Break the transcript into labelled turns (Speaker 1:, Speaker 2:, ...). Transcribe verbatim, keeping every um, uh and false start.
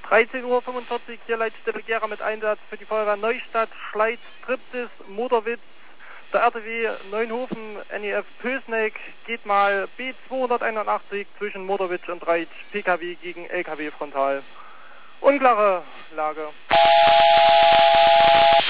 Speaker 1: dreizehn Uhr fünfundvierzig, hier Leitstelle Gera mit Einsatz für die Feuerwehr Neustadt, Schleiz, Triptis, Motorwitz, der R T W Neunhofen, N E F Pösneck, geht mal B zweihunderteinundachtzig zwischen Motorwitz und Reitsch, P K W gegen L K W frontal. Unklare Lage.